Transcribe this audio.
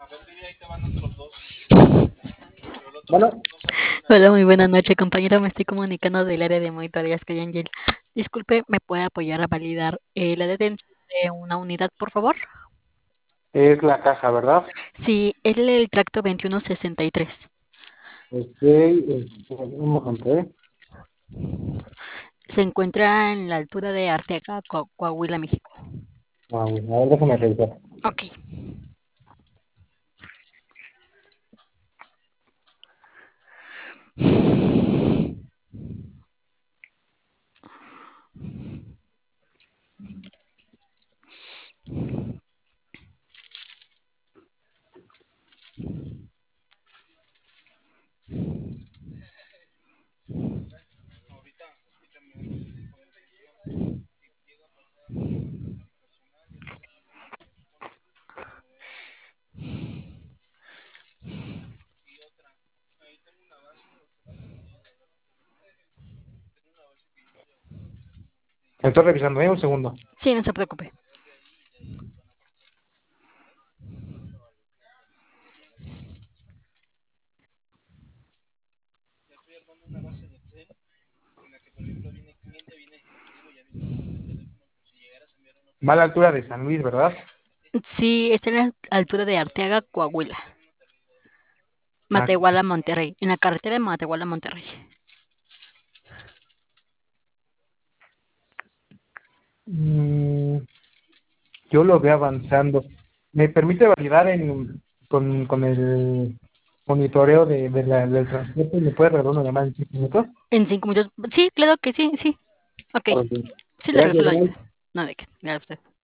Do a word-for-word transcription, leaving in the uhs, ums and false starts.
Bueno, Hola, muy buena noche, compañero. Me estoy comunicando del área de monitoreas que Angel. Disculpe, ¿me puede apoyar a validar eh, la detención de una unidad, por favor? es la caja, ¿verdad? Sí, el, el tracto veintiuno sesenta y tres. Ok, eh, un momento, ¿eh? Se encuentra en la altura de Arteaga, Co- Coahuila, México. Ah, bueno, a ver, déjame revisar. Ok. Estoy revisando, ¿eh? Un segundo. Sí, no se preocupe. Va a la altura de San Luis, ¿verdad? Sí, está en la altura de Arteaga, Coahuila. Ah, Matehuala, Monterrey. En la carretera de Matehuala, Monterrey. mm, yo lo veo avanzando. ¿Me permite validar en, con, con el monitoreo de, de la- del transporte? ¿Me puede regalar una llamada en cinco minutos? En cinco minutos. Sí, claro que sí, sí. Ok. Ok. Sí, le regreso Gracias, la bye. ayuda. No, de qué. Gracias a usted.